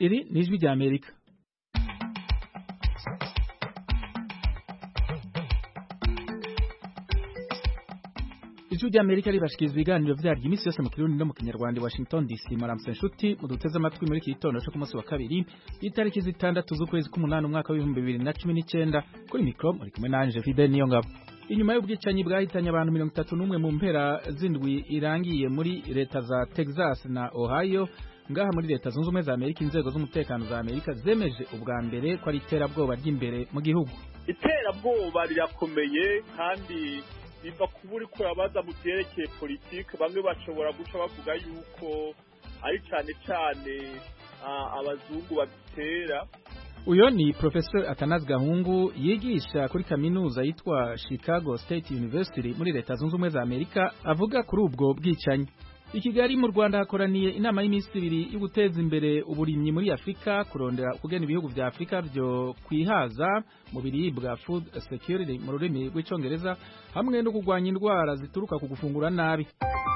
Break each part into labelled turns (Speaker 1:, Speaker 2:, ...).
Speaker 1: Iri ni ijwi rya Amerika. Ijwi rya Amerika ribashikiriza ibiganiro vyaryo imisi yose mu Kirundi no mu Kinyarwanda i Washington DC. Maramutse nshuti muduteze amatwi muri iki gitondo cyo ku munsi wa kabiri itariki 6 z'ukwezi k'umunani umwaka wa 2019 kuri micro muri kumwe nanje Fidel Niyongabo. Inyuma y'ubwicanyi bwahitanye abantu 31 mu mpera zindwi irangiye muri leta za Texas na Ohio, ngaha muri leta zunze ubumwe za Amerika inzego z'umutekano za Amerika zemeje ubwa mbere ko ari iterabwoba ry'imbere mu gihugu.
Speaker 2: Iterabwoba rirakomeye kandi biva kuburi ko yabaza mu byerekeye politike, bamwe bashobora guca bavuga yuko ari cyane abazungu babitera.
Speaker 1: Uyo ni Professor Atanazi Gahungu yigisha kuri kaminuza yitwa Chicago State University muri leta zunze ubumwe za Amerika, avuga kuri ubwo bwicanyi. I Kigali mu Rwanda hakoraniye inama y'imisi ibiri yo guteza imbere uburimyi muri Afrika, kurondera kugena ibihugu vya Afrika byo kwihaza mu biribwa, food security mu rurimi rw'icongereza, hamwe no kugwanya indwara zituruka ku gufungura nabi.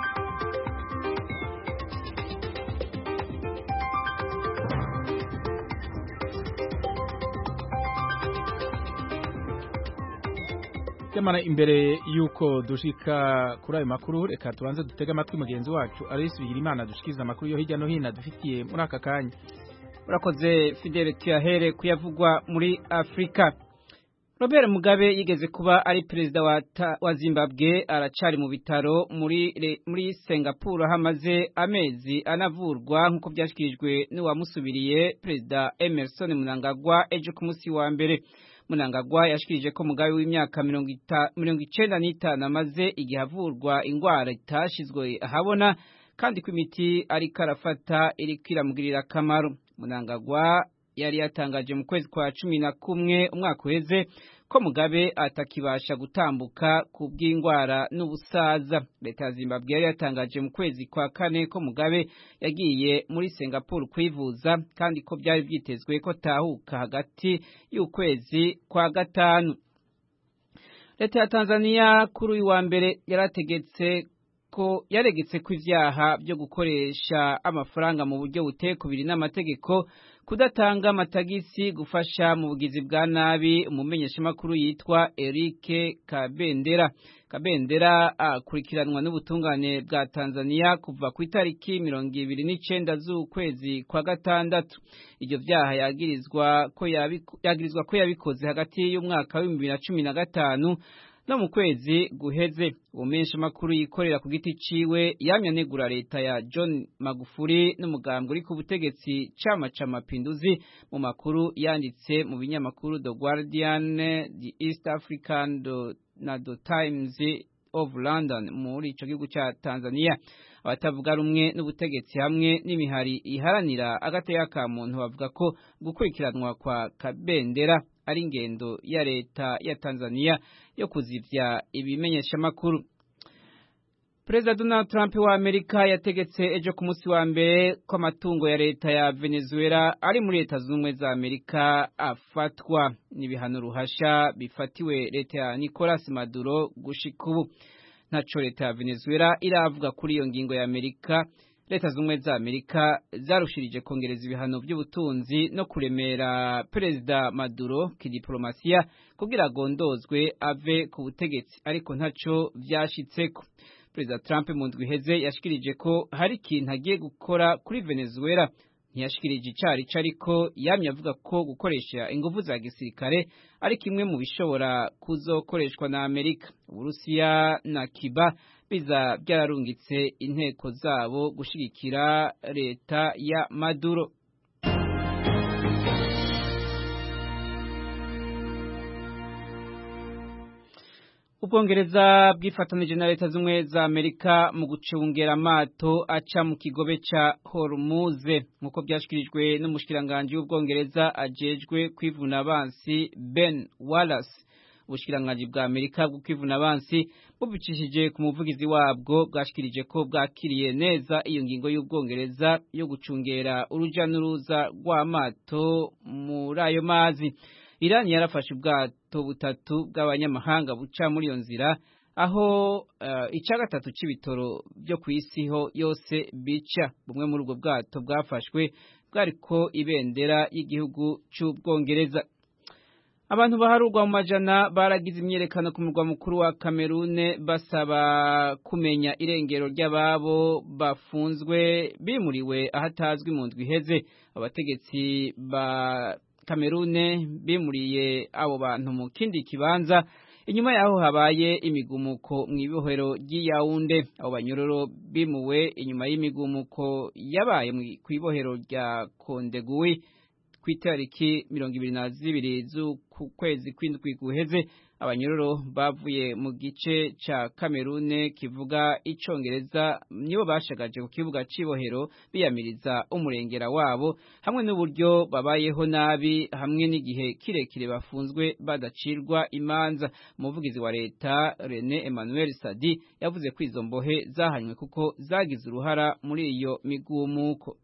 Speaker 1: Jamana, imbere yuko dushika kuri ayo makuru, reka tubanze dutega amatwi mugenzi wacu Aloysi Bigirimana dushikiza amakuru yo hirya no hino dufitiye muri aka kanya.
Speaker 3: Urakoze Fidel, tuyahere kuyavugwa muri Afrika. Robert Mugabe yigeze kuba ari perezida wa Zimbabwe, aracari mu bitaro muri Singapore hamaze amezi anavurwa nk'uko byashikirijwe n'uwamusubiriye perezida Emmerson Mnangagwa ejo ku munsi wa mbere. Mnangagwa yashikirije ko Mugabe w'imyaka 95 amaze igihe avurwa ingwara itashizwe ahabona kandi ko imiti ari karafata iri kwiramugirira akamaro. Mnangagwa yari yatangaje mu kwezi kwa 11 umwaka uheze ko Mugabe atakibasha gutambuka ku bw'ingwara n'ubusaza. Leta ya Zimbabwe yari yatangaje mu kwezi kwa 4 ko Mugabe yagiye muri Singapore kwivuza kandi ko byari byitezwe ko tahuka hagati y'ukwezi kwa 5. Leta ya Tanzania kuri uyu wa mbere yaregetse ko ivyaha byo gukoresha amafaranga mu buryo butekubiri n'amategeko, kudatanga amatagisi, gufasha mu bugizi bwa nabi umumenyeshamakuru yitwa Eric Kabendera akurikiranwa n'ubutungane bwa Tanzania kuva ku itariki 29 z'ukwezi kwa 6. Ivyo vyaha yagirizwa ko yabikoze hagati y'umwaka wa 2015 no mu kwezi guheze. Umumenyeshamakuru yikorera ku giti ciwe yamye anegura leta ya John Magufuli n'umugambwe uri ku butegetsi Chama cha Mapinduzi mu makuru yanditse mu binyamakuru The Guardian, The East African na The Times of London muri ico gihugu ca Tanzania. Abatavuga rumwe n'ubutegetsi hamwe n'imihari iharanira agateka ka muntu bavuga ko gukurikiranwa kwa Kabendera ari ingendo ya leta ya Tanzania yo kuzivya ibimenyeshamakuru. Perezida Donald Trump wa Amerika yategetse ejo ku munsi wa mbere ko amatungo ya leta ya Venezuela ari muri leta z'ubumwe za Amerika afatwa. N'ibihano ruhasha bifatiwe leta ya Nicolas Maduro gushika ubu. Ntaco leta ya Venezuela iravuga kuri iyo ngingo ya Amerika. Leta z'ubumwe za Amerika zarushirije kongereza ibihano by'ubutunzi no kuremera perezida Maduro kidiplomasiya kugira agondozwe ave ku butegetsi, ariko ntaco vyashitseko. Perezida Trump mu ndwi iheze yashikirije ko hari ikintu agiye gukora kuri Venezuela. Ntiyashikirije icarico, ariko yamye avuga ko gukoresha inguvu za gisirikare ari kimwe mu bishobora kuzokoreshwa na Amerika. Uburusiya na Cuba biza byararungitse inteko zabo gushigikira leta ya Maduro. Ubwongereza bwifatanije na leta z'umwe za Amerika mu gucungera amato aca mu kigobe ca Hormuz, nkuko byashikirijwe n'umushikiranganje w'Ubwongereza ajejwe kwivuna abansi Ben Wallace. Ubushikiranganje bwa Amerika bwo kwivuna abansi bubicishije ku muvugizi wabwo bwashikirije ko bwakiriye neza iyo ngingo y'Ubwongereza yo gucungera uruja n'uruza rw'amato muri ayo mazi. Iran yarafashe ubwato butatu bw'abanyamahanga buca muri iyo nzira, aho ica gatatu c'ibitoro byo kwisiho yose bica. Bumwe muri ubwo bwato bwafashwe bwariko ibendera y'igihugu c'Ubwongereza. Abantu baharurwa mu majana baragize imyerekano ku murwa mukuru wa Kamerune basaba kumenya irengero ry'ababo bafunzwe bimuriwe ahatazwi mu ndwi iheze. Abategetsi ba Kamerune bimuriye abo bantu mu kindi kibanza inyuma yaho habaye imigumuko mu ibohero ry'Yaounde. Abo banyororo bimuwe inyuma y'imigumuko yabaye ku ibohero rya Kondegui kwitariki 22 z'ukwezi kw'indwi guheze. Abanyororo bavuye mu gice ca Kamerune kivuga icongereza nibo bashagaje ku kibuga cibohero biyamiriza umurengera wabo hamwe n'uburyo babayeho nabi hamwe n'igihe kirekire bafunzwe badacirwa imanza. Umuvugizi wa leta René Emmanuel Sadi yavuze ko izo mbohe zahanywe kuko zagize uruhara muri iyo migumuko.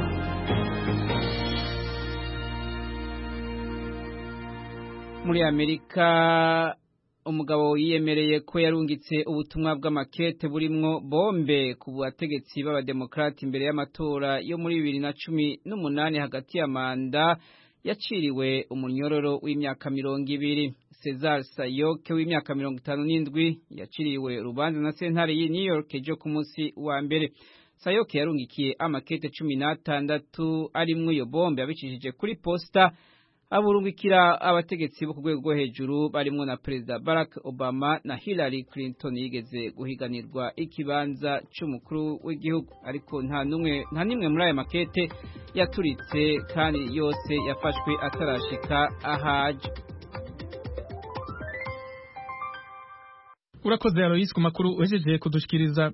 Speaker 3: Muri Amerika umugabo yiyemereye ko yarungitse ubutumwa bw'amakete burimwo bombe ku bategetsi b'abademokrati imbere y'amatora yo muri 2018 hagati ya manda yaciriwe umunyororo w'imyaka 20. Cesar Sayoke w'imyaka 57 yaciriwe urubanza na sentare y'i New York ejo ku munsi wa mbere. Sayoke yarungikiye amakete 16 arimwo iyo bombe abicishije kuri posta aburungikira abategetsi bo ku rwego rwo hejuru barimwo na Perezida Barack Obama na Hillary Clinton yigeze guhiganirwa ikibanza c'umukuru w'igihugu, ariko nta nimwe muri aya makete yaturitse kandi yose yafashwe atarashika ahaje.
Speaker 1: Urakoze Alois ku makuru uhejeje kudushikiriza.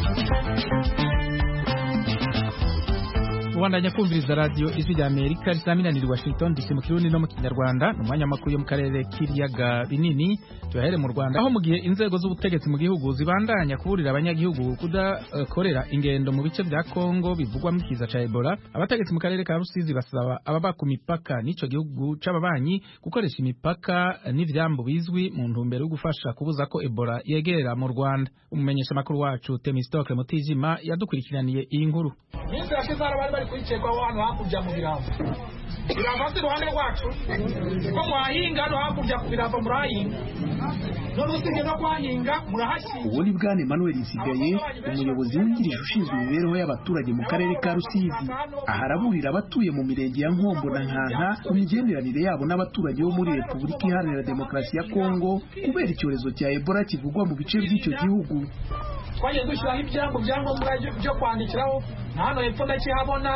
Speaker 1: Wandanya kumviriza radio Ijwi rya Amerika risaminanira Washington DC mu Kirundi no mu Kinyarwanda no mwanya makuru yo mu karere k'ibiyaga binini. Tuyahere mu Rwanda aho mu gihe inzego z'ubutegetsi mu gihugu zibandanya kuburira abanyagihugu kudakorera ingendo mu bice bya Kongo bivugwa mu kiza ca Ebola. Abategetsi mu karere ka Rusizi basaba ababa ku mipaka n'ico gihugu c'ababanyi gukoresha imipaka n'ivyambo bizwi mu ntumbero yo gufasha kubuza ko Ebola yegerera mu Rwanda. Umumenyesha makuru wacu Temistocle Mutijima yadukurikiraniye iyi nkuru.
Speaker 4: Kuyichekwa wano hakuja mu birambo birambo si ruhande rwacu ko mwahinga no hakuja ku birambo murahinga none usige no kwahinga murahashi.
Speaker 5: Uwo ni Bwana Emmanuel Isigaye, umuyobozi wungirije ushinzwe imibereho y'abaturage mu karere ka Rusizi. Aharaburira abatuye mu mirenge ya Nkombo na Nkanka ku migenderanire yabo n'abaturage bo muri Repubulika Iharanira Demokarasi ya Kongo kubera icyorezo cya Ebola kivugwa mu bice by'icyo gihugu.
Speaker 4: Twaje dushyiraho ibyangombwa byo kwandikiraho hano hepfo ndakihabona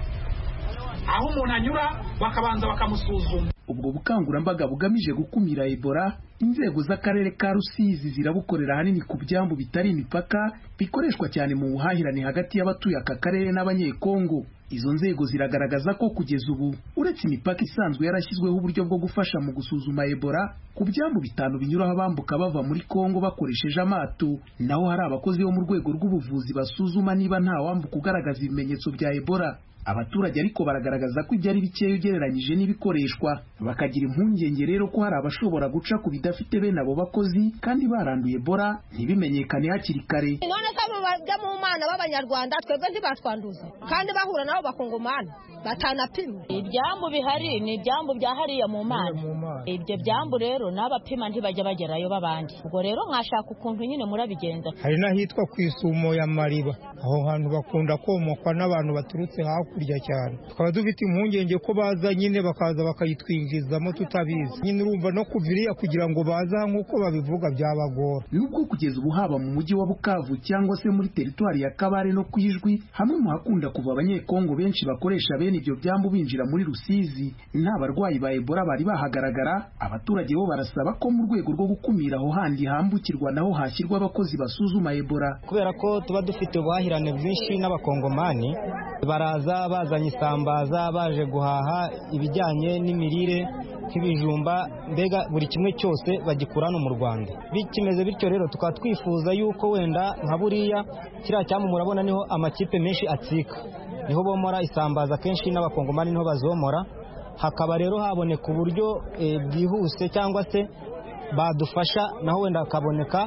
Speaker 4: aho umuntu anyura bakabanza bakamusuzuma.
Speaker 5: Ubwo bukangurambaga bugamije gukumira Ebola, inzego z'akarere ka Rusizi zirabukorera hanini ku byambu bitari imipaka bikoreshwa cyane mu buhahirane hagati y'abatuye aka karere n'abanyekongo. Izo nzego ziragaragaza ko kugeza ubu uretse imipaka isanzwe yarashyizweho uburyo bwo gufasha mu gusuzuma Ebola ku byambu 5 binyuraho abambuka bava muri Kongo bakoresheje amato. Naho hari abakozi bo mu rwego rw'ubuvuzi basuzuma niba nta wambuka ugaragaza ibimenyetso bya Ebola. Abaturage ariko baragaragaza ko ibyari bikeya ugereranyije n'ibikoreshwa, bakagira impungenge rero ko hari abashobora guca ku bidafite bene abo bakozi kandi baranduye Ebola ntibimenyekane hakiri kare.
Speaker 6: None ko bajya mu mana b'abanyarwanda twebwe ntibatwanduza kandi bahura nabo bakongomana batanapimwe.
Speaker 7: Ibyambu bihari ni ibyambu byahariye mu mana. Ibyo byambu rero n'abapima ntibajya bagerayo babandi. Ubwo rero nkashaka ukuntu nyine murabigenza.
Speaker 8: Hari n'ahitwa ku Isumo ya Mariba, aho hantu bakunda komokwa n'abantu baturutse hakurya cyane. Tukaba dufite impungenge ko baza nyine bakaza bakayitwinjizamo tutabizi. Nyine urumva no kuviriya kugira ngo baza nk'uko babivuga byabagora.
Speaker 5: Nubwo kugeza ubu haba mu mujyi wa Bukavu cyangwa se muri teritwari ya Kabare no Kwijwi, hamwe mu hakunda kuva abanyekongo benshi bakoresha bene ibyo byambu binjira muri Rusizi, nta barwayi ba Ebola bari bahagaragara. Abaturage bo barasaba ko mu rwego rwo gukumira aho handi hambukirwa naho hashyirwa abakozi basuzuma Ebola.
Speaker 9: Kubera ko tuba dufite ubuhahirane bwinshi n'abakongomani, baraza bazanye isambaza baje guhaha ibijyanye n'imirire nk'ibijumba, mbega buri kimwe cyose bagikura no mu Rwanda. Bikimeze bityo rero tukaba twifuza yuko wenda nka buriya kiriya cyambu murabona niho amakipe menshi atsika, niho bomora isambaza kenshi n'abakongomani niho bazomora. Hakaba rero haboneka uburyo bwihuse cyangwa se badufasha naho wenda hakaboneka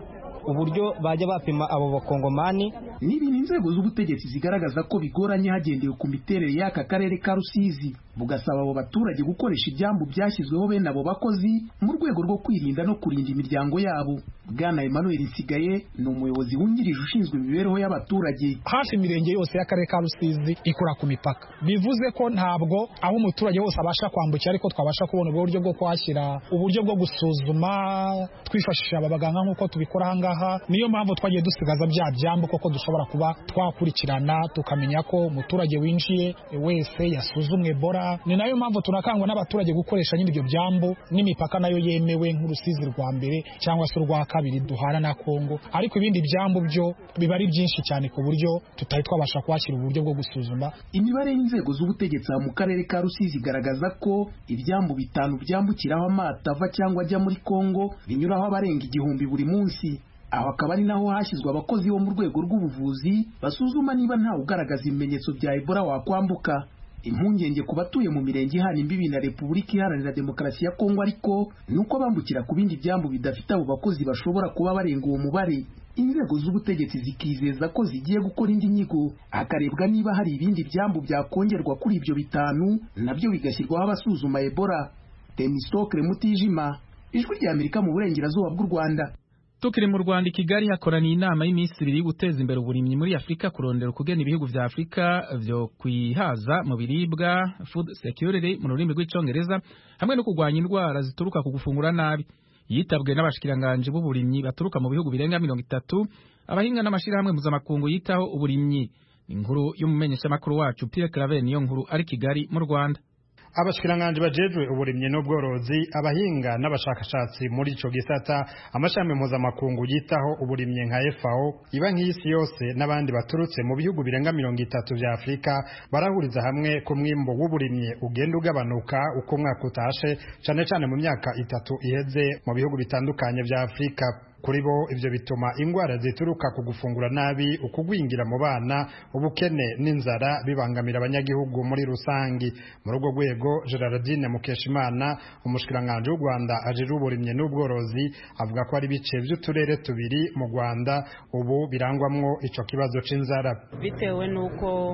Speaker 9: uburyo bajya bapima abo bakongomani.
Speaker 5: Ni ibintu inzego z'ubutegetsi zigaragaza ko bigoranye hagendewe ku miterere y'aka karere ka Rusizi, bugasaba abo baturage gukoresha ibyambu byashyizweho bene abo bakozi mu rwego rwo kwirinda no kurinda imiryango yabo. Bwana Emmanuel Nsigaye ni umuyobozi wungirije ushinzwe imibereho y'abaturage.
Speaker 4: Hafi imirenge yose y'akarere ka Rusizi ikora ku mipaka, bivuze ko ntabwo aho umuturage wose abasha kwambukira, ariko twabasha kubona uburyo bwo kwashyira uburyo bwo gusuzuma twifashisha abaganga nk'uko tubikora ahangaha. Niyo mpamvu twagiye dusigaza bya byambu koko dushobora kuba twakurikirana tukamenya ko umuturage winjiye wese yasuzumwe Ebola. Ni nayo mpamvu tunakangwa n'abaturage gukoresha nyine ibyo byambu n'imipaka nayo yemewe nk'Urusizi rwa mbere cyangwa se urwa kabiri duhana na Kongo, ariko ibindi byambu byo biba ari byinshi cyane ku buryo tutari twabasha kwashyira uburyo bwo gusuzuma.
Speaker 5: Imibare y'inzego z'ubutegetsi mu karere ka Rusizi igaragaza ko ibyambu 5 byambukiraho amato ava cyangwa ajya muri Kongo binyuraho abarenga 1000 buri munsi. Aho akaba ari naho hashyizwe abakozi bo mu rwego rw'ubuvuzi basuzuma niba nta ugaragaza ibimenyetso bya Ebola wakwambuka. Impungenge ku batuye mu mirenge ihana imbibi na Repubulika Iharanira Demokarasi ya Kongo ariko nuko bambukira ku bindi byambu bidafite abo bakozi bashobora kuba barenga uwo mubare. Inzego z'ubutegetsi zikizeza ko zigiye gukora indi nyigo hakarebwa niba hari ibindi byambu byakongerwa kuri ibyo 5 nabyo bigashyirwaho abasuzuma Ebola. Temistokle Mutijima, Ijwi rya Amerika mu burengerazuba bw'u Rwanda.
Speaker 1: Tukiri mu Rwanda i Kigali hakoraniye inama y'iminsi 2 guteza imbere uburimyi muri Afrika, kurondera kugena ibihugu vya Afrika vyo kwihaza mu biribwa, food security mu rurimi rw'icongereza, hamwe no kugwanya indwara zituruka ku gufungura nabi. Yitabwe n'abashikiranganje b'uburimyi baturuka mu bihugu birenga 30, abahinga n'amashirahamwe mpuzamakungu yitaho uburimyi. Inkuru y'umumenyesha makuru wacu Pierre Claver niyo nkuru ari Kigali mu Rwanda.
Speaker 10: Abashikiranganje bajejwe uburimyi n'ubworozi, abahinga n'abashakashatsi muri ico gisata, amashami mpuzamakungu yitaho uburimyi nka FAO, iba nk'isi yose n'abandi baturutse mu bihugu birenga 30 vya Afrika barahuriza hamwe ku mwimbo w'uburimyi ugenda ugabanuka uko mwaka utashe, cane cane mu myaka 3 iheze mu bihugu bitandukanye vya Afrika. Kuri bo ivyo bituma ingwara zituruka ku gufungura nabi, ukugwingira mu bana, ubukene n'inzara bibangamira abanyagihugu muri rusangi. Muri urwo rwego Gerardine Mukeshimana, umushikiranganje w'u Rwanda ajejwe uburimyi n'ubworozi, avuga ko ari bice by'uturere tubiri mu Rwanda ubu birangwamwo ico kibazo c'inzara.
Speaker 11: Bitewe nuko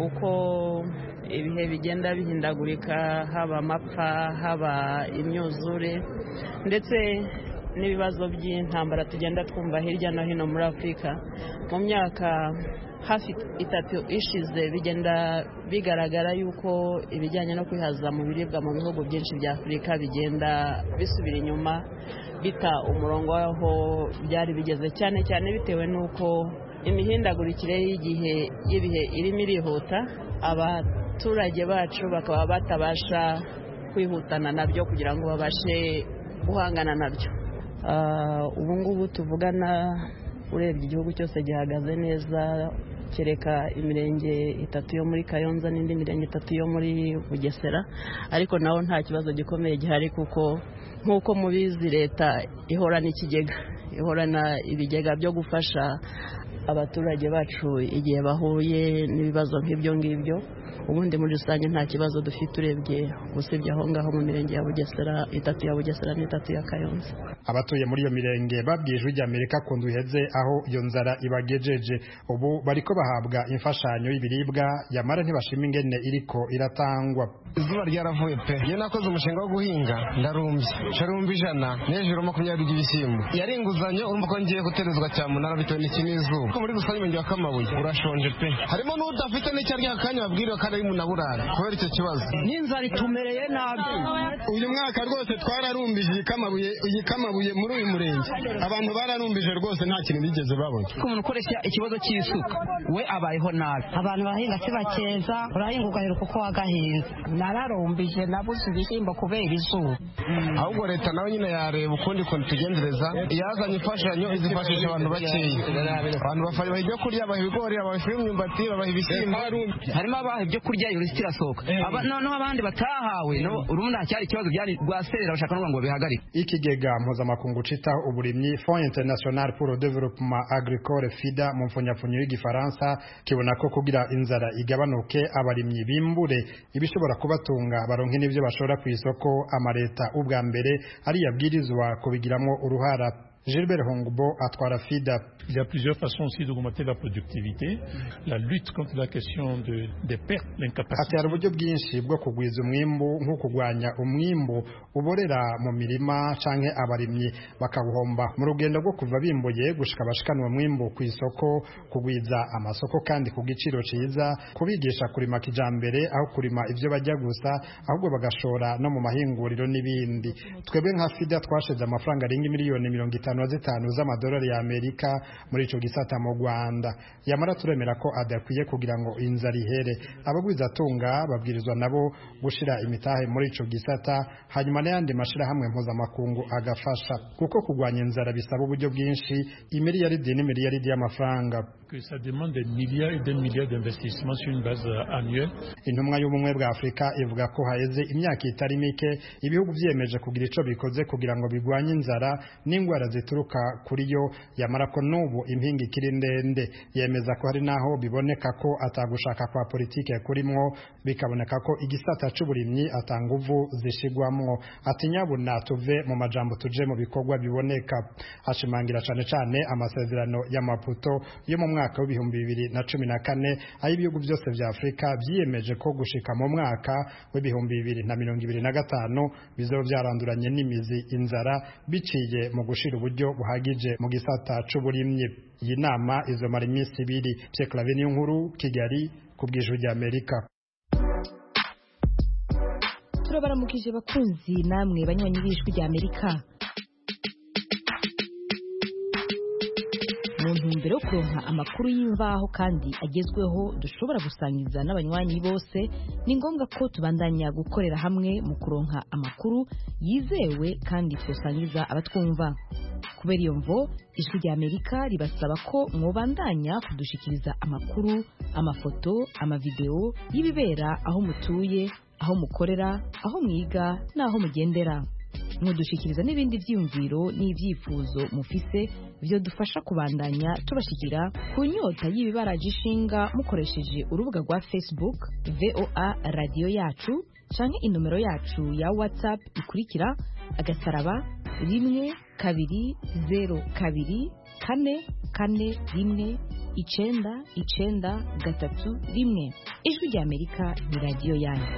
Speaker 11: uko ibihe bigenda bihindagurika, haba amapfa, haba imyuzure, ndetse n'ibibazo by'intambara tugenda twumva hirya no hino muri Afrika, mu myaka hafi 3 ishize bigenda bigaragara yuko ibijyanye no kwihaza mu biribwa mu bihugu byinshi bya Afrika bigenda bisubira inyuma, bita umurongo aho byari bigeze, cyane cyane bitewe nuko imihindagurikire y'ibihe irimo irihuta, abaturage bacu bakaba batabasha kwihutana nabyo kugira ngo babashe guhangana nabyo. Ubu ngubu tuvugana urebye igihugu cyose gihagaze neza, kereka imirenge 3 yo muri Kayonza n'indi mirenge 3 yo muri Bugesera, ariko naho nta kibazo gikomeye gihari kuko nkuko mubizi leta ihorana ikigega, ihorana ibigega byo gufasha abaturage bacu igihe bahuye n'ibibazo nk'ibyo ngibyo. Ubundi muri rusange nta kibazo dufite urebye usibye aho ngaho mu mirenge ya Bugesera, 3 ya Bugesera n'3 ya Kayonza.
Speaker 10: Abatuye muri iyo mirenge babwijwe rya Amerika ko nduheze aho iyo nzara ibagejeje, ubu bariko bahabwa imfashanyo y'ibiribwa yamara ntibashima ingene iriko iratangwa.
Speaker 12: Izuba ryaravuye pe, je nakoze umushinga wo guhinga ndarumbye, sharumbi 100 n'ejuru 20 by'ibishyimbo, yari inguzanyo urumva ko ngiye guterezwa cyamunara bitewe n'ikinizuba. Ko muri rusange mu Kamabuye urashonje pe, harimo n'udafite n'icyarya akanya babwiriwe kandi ari munaburara kubera icyo kibazo.
Speaker 13: N'inzara itumereye nabi.
Speaker 12: Uyu mwaka rwose twararumbije Kamabuye muri uyu murenge, abantu bararumbije rwose nta kintu bigeze babona.
Speaker 13: Ko umuntu ukoresha ikibazo cy'isuka we abayeho nabi.
Speaker 14: Abantu bahinga kibakeza, urahinga ugahera kuko wagahinze.
Speaker 13: Nararumbije nabuze ibishyimbo kubera izuba.
Speaker 12: Ahubwo leta nawe nyine yareba ukundi kuntu tugenzereza, yazanye imfashanyo izifashisha abantu bakeya. Abantu baha ibyo kurya, baha ibigori, baha imyumbati, baha ibishyimbo.
Speaker 13: Harimo abaha ibyo kurya iyo lisiti irasohoka, noneho abandi batahawe urumva cyari ikibazo byari rwaserera bashaka no ngo bihagarike.
Speaker 10: Ikigega mpuzamakungu citaho uburimyi Fonds International pour le Développement Agricole FIDA mu mfunyafunyo y'igifaransa kibona ko kugira inzara igabanuke abarimyi bimbure ibishobora kubatunga baronke n'ivyo bashora ku isoko, amareta ubwa mbere ari yabwirizwa kubigiramo uruhara. Gilbert Hongbo atwara FIDA.
Speaker 15: Il y a plusieurs façons aussi d'augmenter la productivité, la lutte contre la question des pertes, l'incapacité.
Speaker 10: Hari uburyo bwinshi bwo kugwiza umwimbu nko kugwanya umwimbu uborera mu mirima canke abarimyi bakabuhomba mu rugendo rwo kuva bimbuye gushika bashikana umwimbu ku isoko, kugwiza amasoko kandi ku giciro ciza, kubigisha kurima kijambere aho kurima ivyo bajya gusa ahubwo bagashora no mu mahinguriro n'ibindi. Twebwe nka FIDA twashize amafaranga arenga miliyoni 55 z'amadolari ya Amerika muri ico gisata mu Rwanda. Yamara turemera ko adakwiye kugira ngo inzara ihere. Abagwizatunga babwirizwa nabo gushira imitahe muri ico gisata, hanyuma n'ayandi mashirahamwe mpuzamakungu agafasha, kuko kugwanya inzara bisaba uburyo bwinshi, imiliyaridi n'imiliyaridi y'amafaranga.
Speaker 15: Que ça demande des milliards et des milliards d'investissements sur une base annuelle.
Speaker 10: Intumwa y'ubumwe bwa Afrika ivuga ko haheze imyaka itari mike ibihugu vyiyemeje kugira ico bikoze kugira ngo bigwanye inzara n'ingwara zituruka kuri yo, yamara ko n'ubu impinga ikiri ndende. Yemeza ko hari naho biboneka ko atagushaka kwa politike kurimwo, bikaboneka ko igisata c'uburimyi atanguvu zishigwamwo. Ati nyabuna tuve mu majambo tuje mu bikorwa biboneka. Ashimangira cane cane amasezerano ya Maputo yo mu mwaka w'ibihumbi 2014 aho ibihugu byose vya Afrika vyiyemeje ko gushika mu mwaka w'ibihumbi 2025 bizoba vyaranduranye n'imizi inzara biciye mu gushira uburyo buhagije mu gisata c'uburimyi. Iyi nama izomara iminsi 2. Pierre Claver Niyonkuru, Kigali, ku bw'Ijwi ry'Amerika.
Speaker 16: Turabaramukije bakunzi namwe banywanyi b'Ijwi ry'Amerika. Mu ntumbero yo kuronka amakuru y'imvaho kandi agezweho dushobora gusangiza n'abanywanyi bose, ni ngombwa ko tubandanya gukorera hamwe mu kuronka amakuru yizewe kandi twosangiza abatwumva. Kubera iyo mvo, Ijwi ry'Amerika ribasaba ko mwobandanya kudushikiriza amakuru, amafoto, amavideo y'ibibera aho mutuye, aho mukorera, aho mwiga n'aho mugendera. Mudushikiriza n'ibindi vyiyumviro n'ivyifuzo mufise byo dufasha kubandanya tubashikira ku nyota y'ibibaraje ishinga mukoresheje urubuga rwa Facebook VOA Radio Yacu canke inomero yacu ya WhatsApp ikurikira *120 2 4 4 1 993. Ijwi ry'Amerika ni radio yanyu.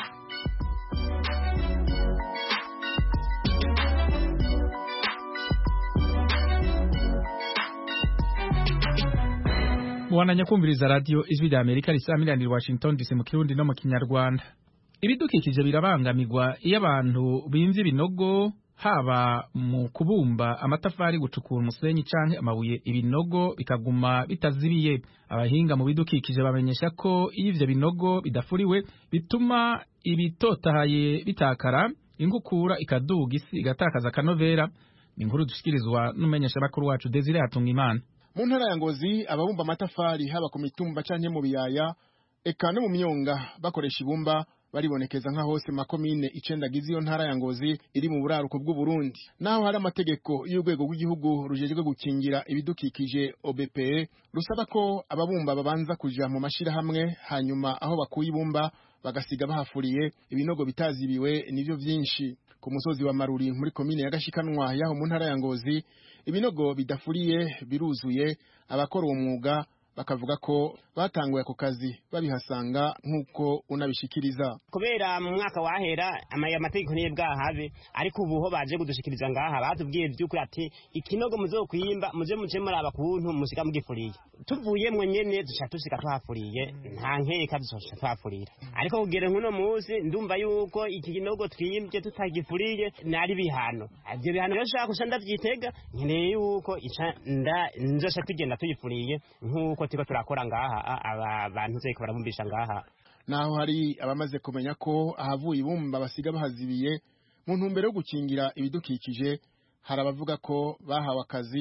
Speaker 1: Mwananya kumviriza radio Ijwi ry'Amerika risamiraniye Washington DC mu Kirundi no mu Kinyarwanda. Ibidukikije birabangamirwa iyo abantu bimvye ibinogo, haba mu kubumba amatafari, gucukura umusenyi canke amabuye, ibinogo bikaguma bitazibiye. Abahinga mu bidukikije bamenyesha ko iyo ivyo binogo bidafuriwe bituma ibitotahaye bitakara, ingukura ikaduga, isi igatakaza kanovera. Ni inkuru dushikirizwa n'umumenyesha makuru wacu Desire Hatungimana.
Speaker 17: Mu ntara ya Ngozi ababumba amatafari haba ku mitumba canke mu biyaya eka no mu myonga bakoresha ibumba baribonekeza nka hose makomine 9 agize iyo ntara ya Ngozi iri mu buraruko bw'u Burundi. Naho hari amategeko y'urwego rw'igihugu rujejwe gukingira ibidukikije OBPE rusaba ko ababumba babanza kuja mu mashira hamwe, hanyuma aho bakuye ibumba bagasiga bahafuriye, ibinogo bitazibiwe nivyo vyinshi. Ku musozi wa Maruri muri komine ya Gashikanwa yaho mu ntara ya Ngozi ibinogo bidafuriye biruzuye. Abakora uwo mwuga bakavuga ko batanguye ako kazi babihasanga nk'uko unabishikiriza.
Speaker 18: Kubera mu mwaka wahera amategeko niye bwahabe, ariko ubuho baje kudushikiriza ngaha batubwiye by'ukuri ati ikinogo muzokwimba muje muri abakuntu musika mugifuriye. Tuvuye mwe nyene dushaka tuhafuriye, nta nkeka dushaka tuhafurira. Ariko kugere nkuno munsi ndumva yuko iki kinogo twimbye tutagifuriye nari bihano. Ivyo bihano yoshaka kushanda vyitega nkeneye yuko nzosha tugenda tuyifuriye nk'uko tiko turakora ngaha abantu zeko barabumbisha ngaha.
Speaker 17: Naho hari abamaze kumenya ko ahavuye ibumba basiga bahazibiye mu ntumbero yo gukingira ibidukikije, hari abavuga ko bahawe akazi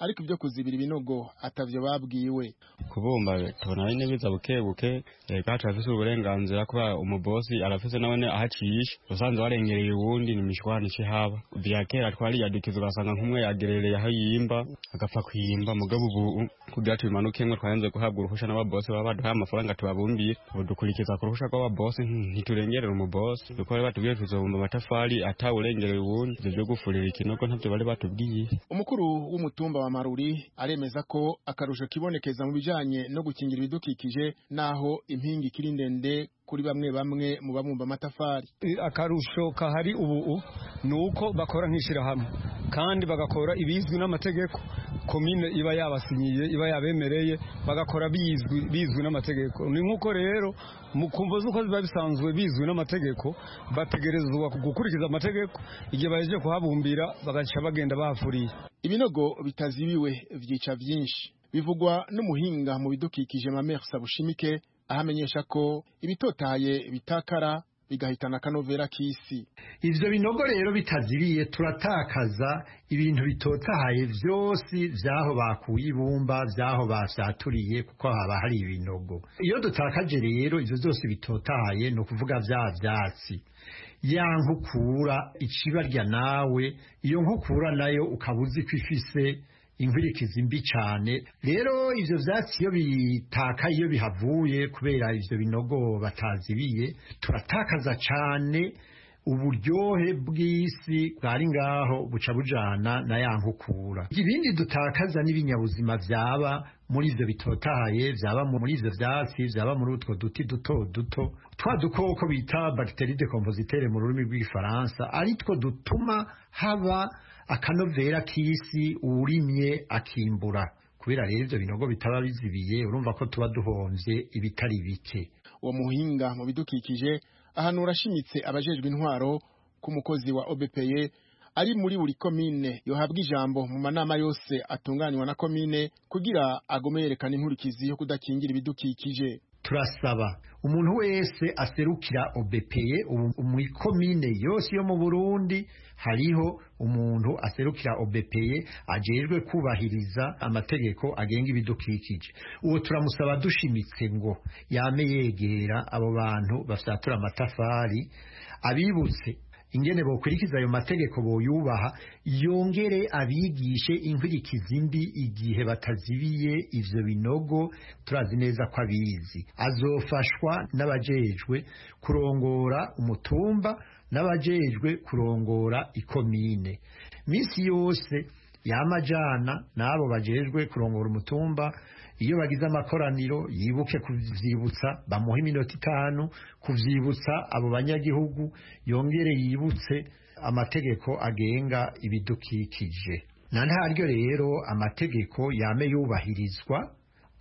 Speaker 17: ariko ibyo kuzibira ibinogo atavyo babwiwe.
Speaker 19: Kubumba tubona ari nebiza bukebuke reka turafise uburenganzira kuba umubosi arafise nabone ahacisha usanze warengereye uwundi ni mishwana haba bya kera twari yadukiza ugasanga nk'umwe yagerereye aho yimba agapfa kwimba mugabo ubu kugira tubimanukemwe twarenze guhabwa uruhusha n'ababosi baba baduhaye amafaranga tubabumbire ubu dukurikiza ku ruhusha rw'ababosi ntiturengerera umubosi kuko bari batubwiye tuzobumba amatafari atawurengereye uwundi ivyo byo gufurira ikinogo ntavyo bari batubwiye.
Speaker 17: Umukuru w'umutumba wa Maruri aremeza ko akarusho kibonekeza mu bijanye no gukingira ibidukikije naho impingi kiri ndende kuri bamwe bamwe mu babumba amatafari.
Speaker 20: Akarusho kahari ubu nuko bakora nkishira hamwe kandi bagakora ibizwi n'amategeko komine iba yabasinyiye iba yabemereye bagakora bizwi n'amategeko. Ni nkuko rero mukumva zuko ziba bisanzwe bizwi n'amategeko bategerezwa gukurikiza amategeko igihe baje kuhabumbira bagaca bagenda bafuriye.
Speaker 17: Ibinogo bitazibiwe vyica vyinshi bivugwa n'umuhinga mu bidukikije Mamer Sabushimike ahamenyesha ko ibitotaye bitakara bigahitana kanovera kisi.
Speaker 21: Ivyo binogo rero bitazibiye turatakaza ibintu bitotahaye vyose vyaho bakuye ibumba vyaho basaturiye kuko haba hari ibinogo. Iyo dutakaje rero ivyo vyose bitotahaye no kuvuga vya vyatsi ya nkukura icibarya nawe iyo nkukura nayo ukabuzi kwifise inkurikizi mbi cyane. Rero ivyo vyatsi iyo bitaka iyo bihavuye kubera ivyo binogo batazibiye turatakaza cyane uburyohe bw'isi bwari ngaho buca bujana na ya nkukura. Ibindi dutakaza n'ibinyabuzima vyaba muri ivyo bitotahaye vyaba muri ivyo vyatsi vyaba muri utwo duti duto duto twa dukoko bita bacterie decompositeur mu rurimi rw'igifaransa ari two dutuma haba akanovera k'isi urimye akimbura. Kubera rero ivyo binogo bitaba bizibiye urumva ko tuba duhomvye ibitari bike.
Speaker 17: Uwo muhinga mu bidukikije ahanura ashimitse abajejwe intwaro ku mukozi wa OBPE ari muri buri komine yohabwa ijambo mu manama yose atunganywa na komine kugira agome yerekana inkurikizi yo kudakingira ibidukikije.
Speaker 21: Turasaba umuntu wese aserukira OBPE mu komine yose yo mu Burundi hariho umuntu aserukira OBPE ajejwe kubahiriza amategeko agenga ibidukikije. Uwo turamusaba dushimitse ngo yame yegera abo bantu bafyatura amatafari abibutse ingene bokurikiza ayo mategeko boyubaha yongere abigishe inkurikizi mbi igihe batazibiye ivyo binogo. Turazi neza ko abizi azofashwa n'abajejwe kurongora umutumba n'abajejwe kurongora ikomine. Misi yose yamajana n'abo bajejwe kurongora umutumba iyo bagize amakoraniro yibuke kuvyibutsa bamuha iminota 5 kuvyibutsa abo banyagihugu yongere yibutse amategeko agenga ibidukikije. Na ntaryo rero amategeko yame yubahirizwa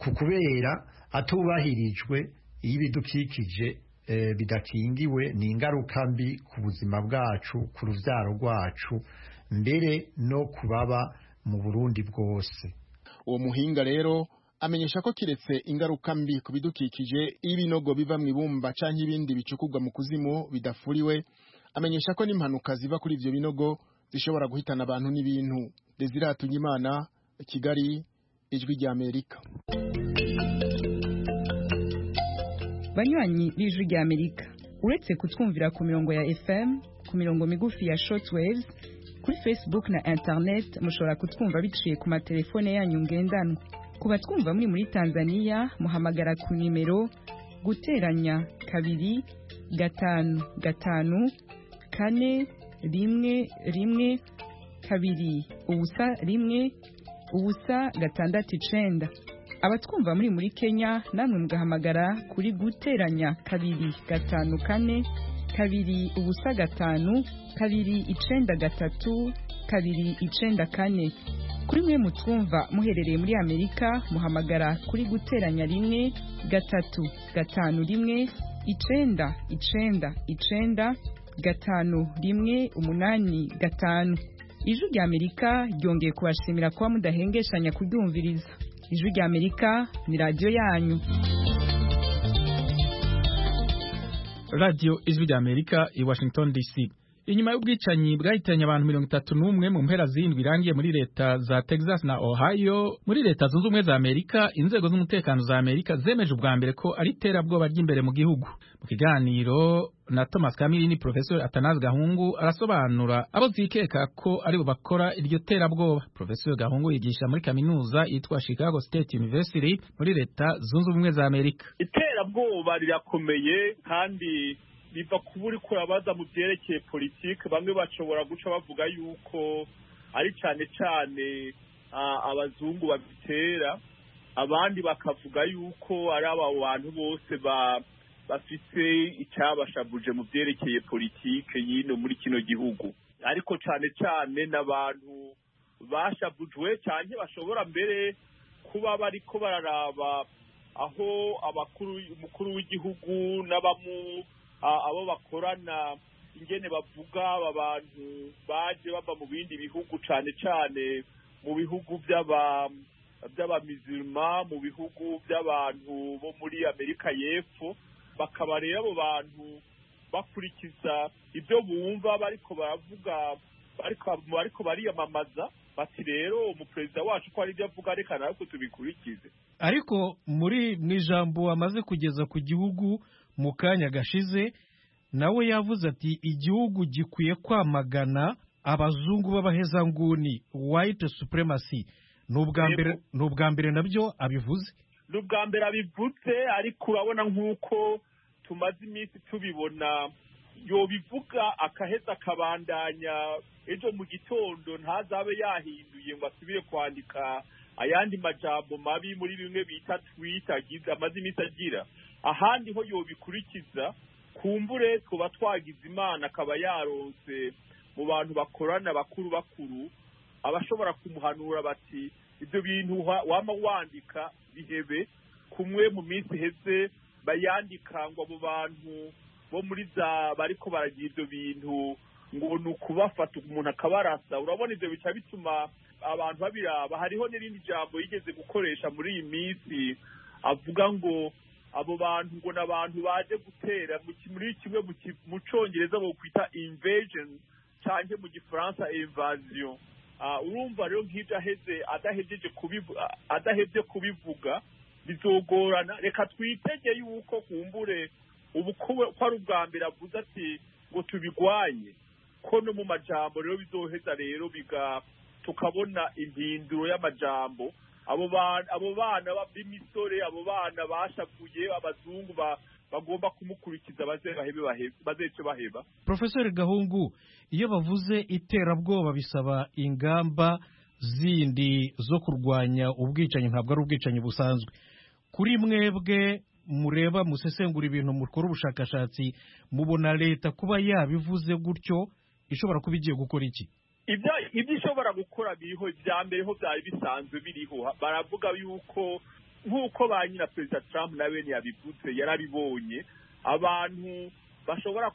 Speaker 21: kubera atubahirijwe ibidukikije bidakingiwe ni ingaruka mbi ku buzima bwacu ku ruvyaro rwacu mbere no kubaba mu Burundi bwose.
Speaker 17: Uwo muhinga rero amenyesha ko kiretse ingaruka mbi ku bidukikije ibinogo biva mu ibumba canke ibindi bicukurwa mu kuzimu bidafuriwe, amenyesha ko n'impanuka ziva kuri ivyo binogo zishobora guhitana abantu n'ibintu. Desire Hatunyimana, Kigali, Ijwi rya Amerika.
Speaker 22: Banywanyi b'Ijwi rya Amerika, uretse kutwumvira ku mirongo ya FM, ku mirongo migufi ya shortwaves, kuri Facebook na internet mushobora kutwumva biciye ku matelefone yanyu ngendanwa. Kuba twumva muri Tanzania muhamagara ku nimero guteranya 2 5 5 4 1 1 2 ubusa 1 ubusa 6 abatwumva muri Kenya namwe mugahamagara kuri guteranya 2 5 4 2 ubusa 5 2 9 3 2 9 4. Kuri mwe mutwumva muherereye muri Amerika muhamagara kuri guteranya 1 3 5 1 9 9 9 5 1 8 5. Ijwi rya Amerika ryongeye kubashimira kuba mudahengeshanya kuryumviriza. Ijwi rya Amerika ni radio yanyu.
Speaker 1: Radio Ijwi rya Amerika i Washington DC. inyuma y'ubwicanyi bwahitanye abantu 31 mu mpera z'indwi irangiye muri leta za Texas na Ohio muri leta zunze ubumwe za Amerika, inzego z'umutekano za Amerika zemeje ubwa mbere ko ari iterabwoba ry'imbere mu gihugu. Mu kiganiro na Thomas Kamilini, Professor Atanazi Gahungu arasobanura abo zikeka ko ari bo bakora iryo terabwoba. Professor Gahungu yigisha muri kaminuza yitwa Chicago State University muri leta zunze ubumwe za Amerika.
Speaker 2: Iterabwoba rirakomeye kandi biva kuburi kurabaza mu byerekeye politike. Bamwe bashobora guca bavuga yuko ari cyane cyane abazungu babitera, abandi bakavuga yuko ari aba bantu bose bafite icyabashabuje mu byerekeye politike yino muri kino gihugu, ariko cyane cyane n'abantu bashabujwe cyane bashobora mbere kuba bariko bararaba aho umukuru w'igihugu abo bakorana ingene bavuga abantu baje bava mu bindi bihugu, cyane cyane mu bihugu by'abamizirima, mu bihugu by'abantu bo muri Amerika y'Epfo, bakaba rero abo bantu bakurikiza ibyo bumva bariko baravuga, bariko bariyamamaza bati rero umuperezida wacu ko ari ibyo avuga reka natwe tubikurikize.
Speaker 3: Ariko muri n'ijambo amaze kugeza ku gihugu mu kanya gashize, nawe yavuze ati igihugu gikwiye kwamagana abazungu b'abahezanguni, white supremacy. N'ubwa mbere nabyo abivuze.
Speaker 2: N'ubwa mbere abivuze, ariko urabona nk'uko tumaze iminsi tubibona, yobivuga akaheza akabandanya ejo mu gitondo ntazabe yahinduye ngo asubire kwandika ayandi majambo mabi muri bimwe bita tweet amaze iminsi agira. Ahandi ho yobikurikiza, kumbure tuba twagize Imana akaba yaronse mu bantu bakorana bakuru abashobora kumuhanura bati ibyo bintu wama wandika bihebe, kumwe mu minsi heze bayandika ngo abo bantu bo muri za bariko baragira ibyo bintu ngo nukubafata umuntu akabarasa. Urabona ibyo bica bituma abantu babiraba. Hariho n'irindi jambo yigeze gukoresha muri iyi minsi avuga ngo abo bantu ngo n'abantu baje gutera muri kimwe mu Congereza bo kwita invasion cyangwa mu Gifaransa invasion. Urumva rero nk'ibyo adahevye kubivuga bizogorana. Reka twitege yuko kumbure ubu ko ari ubwa mbere avuze ati ngo tubigwanye, ko no mu majambo rero bizoheza rero tukabona impinduro y'amajambo. Abo bana b'imisore, abo bana bashavuye abazungu bagomba kumukurikiza bazece baheba.
Speaker 3: Professor Gahungu, iyo bavuze iterabwoba bisaba ingamba zindi zo kurwanya ubwicanyi, ntabwo ari ubwicanyi busanzwe. Kuri mwebwe mureba musesengura ibintu, mukora ubushakashatsi, mubona leta kuba yabivuze gutyo ishobora kuba igiye gukora iki?
Speaker 2: Ibyo ishobora gukora biriho, ibya mbere ho byari bisanzwe biriho. Baravuga yuko nk'uko ba nyina Perezida Trump na bene yabivuze, yarabibonye abantu bashobora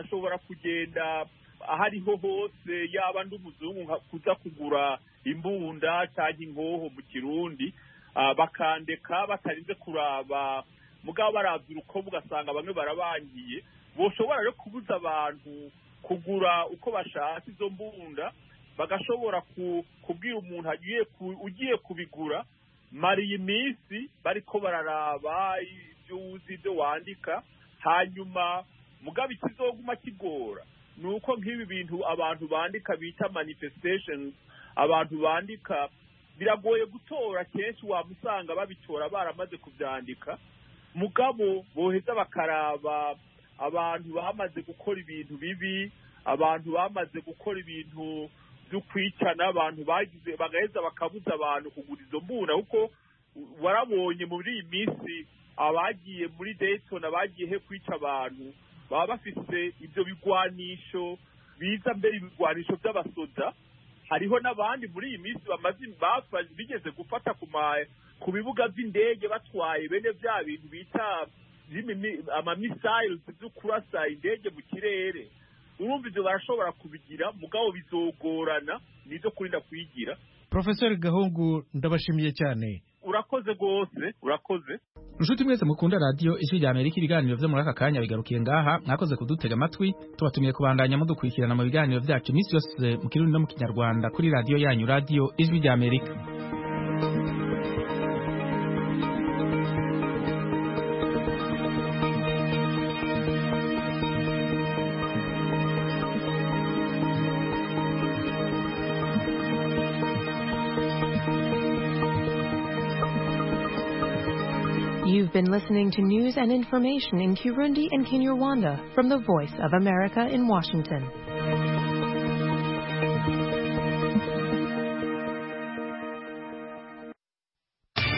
Speaker 2: kugenda ahariho hose, yaba ndi umuzungu kuza kugura imbunda cyangwa inkoho mu Kirundi, bakandeka batarinze kuraba, mugabo baravye urukobo ugasanga bamwe barabangiye. Boshobora rero kubuza abantu kugura uko bashatse izo mbunda, bagashobora kubwira umuntu ugiye kubigura mariye iminsi bariko bararaba ibyo uzi ibyo wandika, hanyuma mugabo ikizoguma kigora nuko nk'ibi bintu abantu bandika bita manifestations, abantu bandika biragoye gutora. Kenshi wamusanga babitora baramaze kubyandika, mugabo boheza bakaraba abantu bamaze gukora ibintu bibi, abantu bamaze gukora ibintu byo kwicana, abantu bagaheza bakabuza abantu kugura izo mbunda. Kuko warabonye muri iyi minsi abagiye muri Dayton, abagiye he kwica abantu, baba bafise ibyo bigwanisho biza mbere, ibigwanisho by'abasoda. Hariho n'abandi muri iyi minsi bigeze gufata ku bibuga by'indege batwaye bene bya bintu bita ama-missiles byo kurasa indege mu kirere. Urumva ibyo barashobora kubigira, mugabo bizogorana, nizo kurinda kwigira.
Speaker 3: Professor Gahungu, ndabashimiye cyane.
Speaker 2: Urakoze rwose, urakoze.
Speaker 1: Nshuti mwese mukunda radio Ijwi rya Amerika, ibiganiro vyo muri aka kanya bigarukiye ngaha. Mwakoze kudutega amatwi, tubatumiye kubandanya mudukurikirana mu biganiro vyacu iminsi yose mu Kirundi no mu Kinyarwanda kuri radio yanyu, radio Ijwi rya Amerika.
Speaker 6: You've been listening to news and information in Kirundi and Kinyarwanda from the Voice of America in Washington.